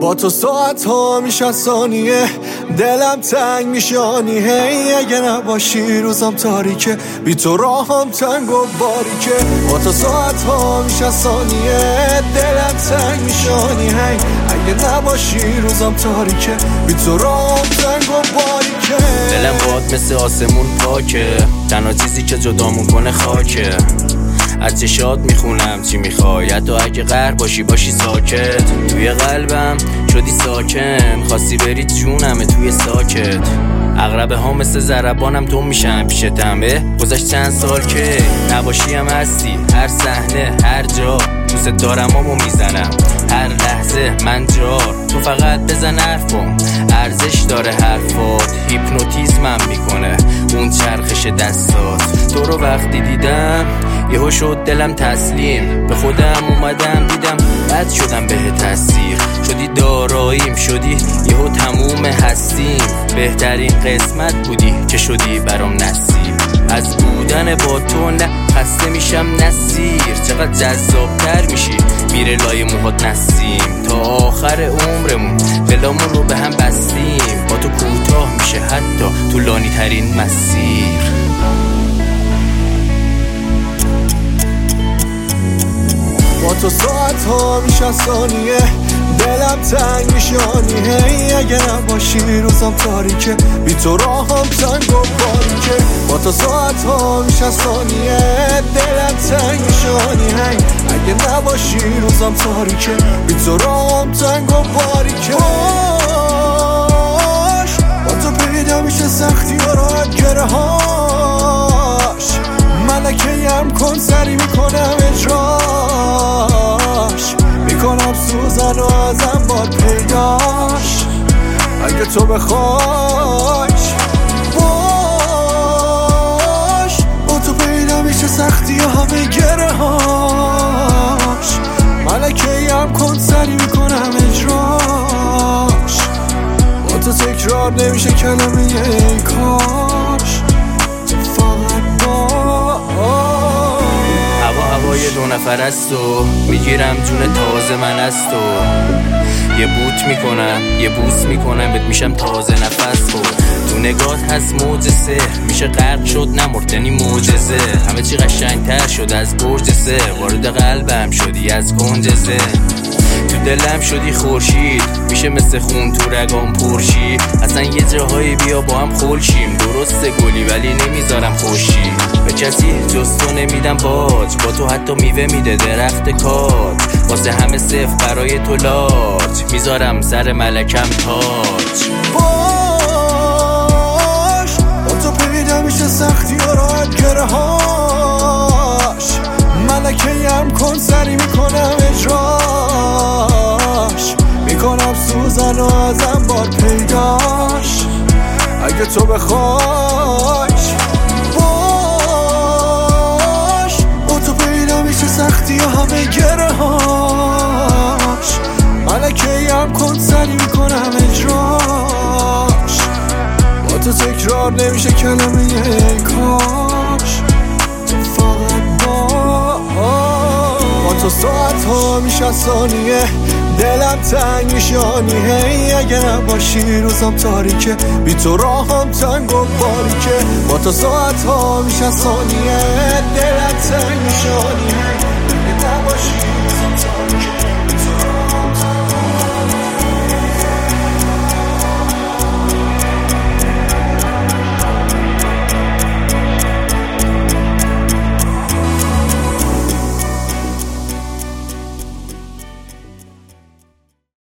با تو ساعت ها میشه ثانیه، دلم تنگ میشانی. هی اگه نباشی روزم تاریکه، بی تو راهم تنگ و باریکه. با تو ساعت ها میشه ثانیه، دلم تنگ میشانی. هی اگه نباشی روزم تاریکه، بی تو راهم تنگ و باریکه. دلم باد مثل آسمون پاکه، تنها چیزی که جدامون کنه خاکه. از چشات میخونم چی میخوای، حتی اگه قهر باشی ساکت. توی قلبم شدی ساکن، خواستی بری جونمه توی ساکت. اغربه ها مثل ضربانم تو میشن پیشتمه. گذشت چند سال که نباشی هم هستی، هر صحنه هر جا دوست دارمامو میزنم. هر لحظه من جار تو فقط بزن حرفم، ارزش داره حرفات، هیپنوتیزمم میکنه اون چرخش دستات. تو رو وقتی دیدم یهو شد دلم تسلیم، به خودم اومدم دیدم بد شدم به تاثیر. شدی داراییم، شدی یهو تموم هستیم. بهترین قسمت بودی که شدی برام نصیب. از بودن با تو نه خسته میشم نصیر. چقدر جذابتر میشی میره لای موهات نسیم. تا آخر عمرمون دلامون رو به هم بستیم. با تو کوتاه میشه حتی طولانی ترین مسیر. با تو ساعت ها میشه ثانیه، دلم تنگ میشانی. هی اگه نباشی روزم تاریکه، بی تو راهم تنگ و باریکه. با تو ساعت ها میشه ثانیه، دلم تنگ میشانی. هی اگه نباشی روزم تاریکه، بی تو راهم تنگ و باریکه. با تو پیدا میشه سختی و راحت گره هاش. ملکه‌ام کن سری میکنم اجراش، میکنم سوزن و ازم باد پیداش. اگه تو بخوایش باش، با تو پیدا میشه سختی و همه گره هاش. ملکه‌ام کن سری میکنم اجراش. با تو تکرار نمیشه کلمه ای کاش. هوای دو نفر است و میگیرم جون تازه من است و یه بوت میکنم یه بوس میکنم بهت میشم تازه نفس. و تو نگات هست موج سحر، میشه غرق شد نمرد یعنی معجزه. همه چی قشنگتر شد از برج سه، وارد قلبم شدی از کنج زه. تو دلم شدی خورشید، میشه مثل خون تو رگام پرشی. اصلا یه جاهایی بیا با هم خلشیم. درسته گلی ولی نمیذارم خوشی، به کسی جز تو نمیدم باج. با تو حتی میوه میده درخت کاج. واسه همه صفر برای تو لاج، میذارم سر ملکم تاج. باش با تو پیدا میشه سختی و راحت گره هاش. ملکه‌ام کن سری میکنم اجراش. میکنم سوزن و ازم باد پیداش. اگه تو بخوایش باش، با تو پیدا میشه سختی و همه گره هاش. ملکه‌ام کن سری میکنم اجراش. با تو تکرار نمیشه کلمه ای کاش. با تو ساعت ها میشه ثانیه، دلم تنگ میشانی. هی اگه نباشی روزم تاریکه، بی تو راهم تنگ و باریکه. با تو ساعت ها میشه ثانیه، دلم تنگ میشانی. هی اگه نباشی